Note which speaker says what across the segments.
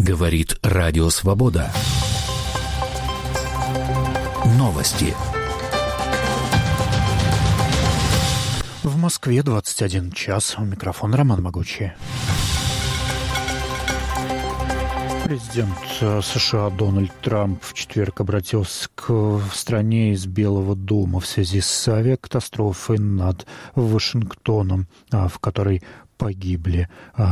Speaker 1: Говорит Радио Свобода. Новости.
Speaker 2: В Москве 21 час. У микрофона Роман Могучий. Президент США Дональд Трамп в четверг обратился к стране из Белого дома в связи с авиакатастрофой над Вашингтоном, в которой погибли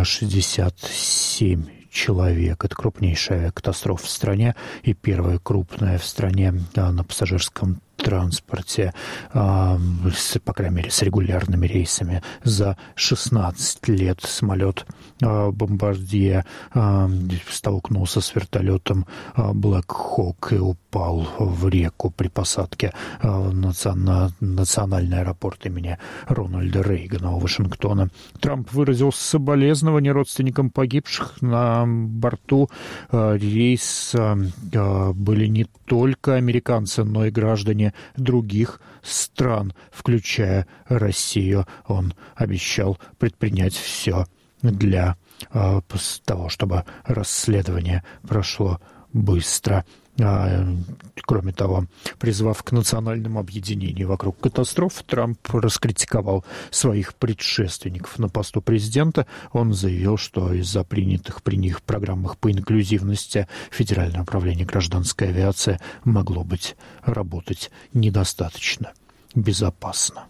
Speaker 2: 67 человек. Это крупнейшая авиакатастрофа в стране и первая крупная в стране на пассажирском транспорте, по крайней мере, с регулярными рейсами за 16 лет. Самолет «Бомбардье» столкнулся с вертолетом «Блэк Хок» и упал в реку при посадке на национальный аэропорт имени Рональда Рейгана у Вашингтона. Трамп выразил соболезнования родственникам погибших. На борту рейса были не только американцы, но и граждане других стран, включая Россию. Он обещал предпринять все для того, чтобы расследование прошло быстро. Кроме того, призвав к национальному объединению вокруг катастроф, Трамп раскритиковал своих предшественников на посту президента. Он заявил, что из-за принятых при них программах по инклюзивности Федеральное управление гражданской авиации могло быть работать недостаточно безопасно.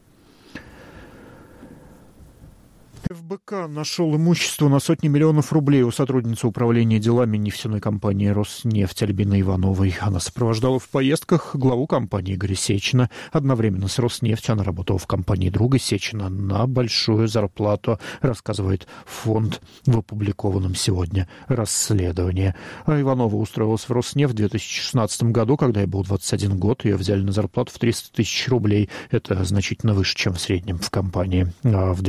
Speaker 2: ФБК нашел имущество на сотни миллионов рублей у сотрудницы управления делами нефтяной компании «Роснефть» Альбины Ивановой. Она сопровождала в поездках главу компании Игоря Сечина. Одновременно с «Роснефтью» она работала в компании друга Сечина на большую зарплату, рассказывает фонд в опубликованном сегодня расследовании. Иванова устроилась в «Роснефть» в 2016 году, когда ей был 21 год. Ее взяли на зарплату в 300 тысяч рублей. Это значительно выше, чем в среднем в компании. В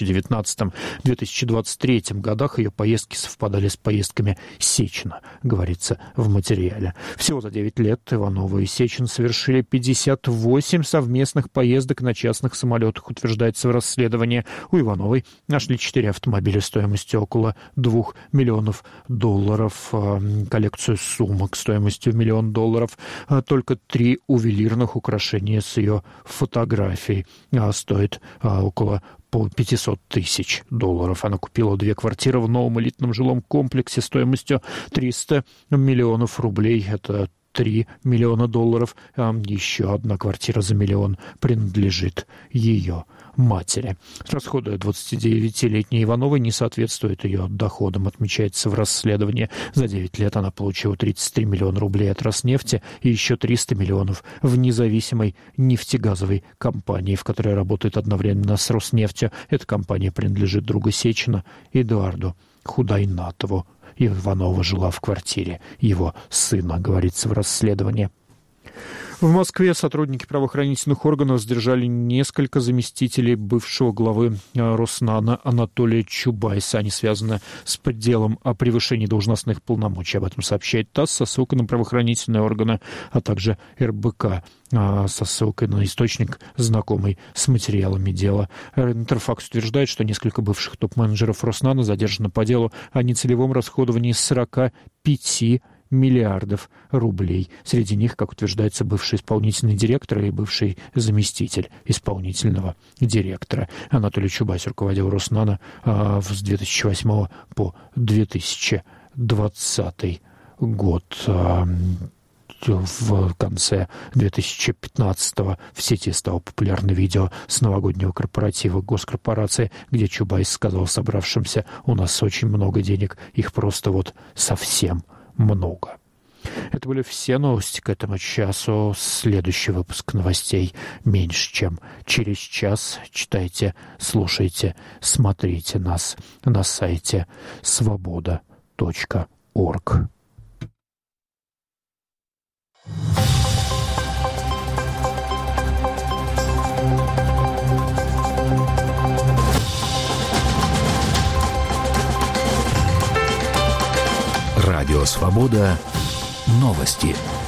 Speaker 2: 2019-2023 годах ее поездки совпадали с поездками Сечина, говорится в материале. Всего за 9 лет Иванова и Сечин совершили 58 совместных поездок на частных самолетах, утверждается в расследовании. У Ивановой нашли 4 автомобиля стоимостью около $2 миллионов, коллекцию сумок стоимостью $1 миллион, только 3 ювелирных украшения с ее фотографией стоит около $500 тысяч. Она купила 2 квартиры в новом элитном жилом комплексе стоимостью 300 миллионов рублей. Это $3 миллиона. Еще одна квартира за $1 миллион принадлежит ее матери. Расходы 29-летней Ивановой не соответствуют ее доходам, отмечается в расследовании. За 9 лет она получила 33 миллиона рублей от Роснефти и еще 300 миллионов в независимой нефтегазовой компании, в которой работает одновременно с Роснефтью. Эта компания принадлежит другу Сечина, Эдуарду Худайнатову. Иванова жила в квартире его сына, говорится в расследовании. В Москве сотрудники правоохранительных органов задержали несколько заместителей бывшего главы Роснана Анатолия Чубайса. Они связаны с делом о превышении должностных полномочий. Об этом сообщает ТАСС со ссылкой на правоохранительные органы, а также РБК со ссылкой на источник, знакомый с материалами дела. Интерфакс утверждает, что несколько бывших топ-менеджеров Роснана задержаны по делу о нецелевом расходовании 45 миллиардов рублей. Среди них, как утверждается, бывший исполнительный директор и бывший заместитель исполнительного директора. Анатолий Чубайс руководил Роснано с 2008 по 2020 год. В конце 2015-го в сети стало популярно видео с новогоднего корпоратива госкорпорации, где Чубайс сказал собравшимся: «У нас очень много денег, их просто совсем много». Это были все новости к этому часу. Следующий выпуск новостей меньше, чем через час. Читайте, слушайте, смотрите нас на сайте svoboda.org.
Speaker 1: Радио Свобода. Новости.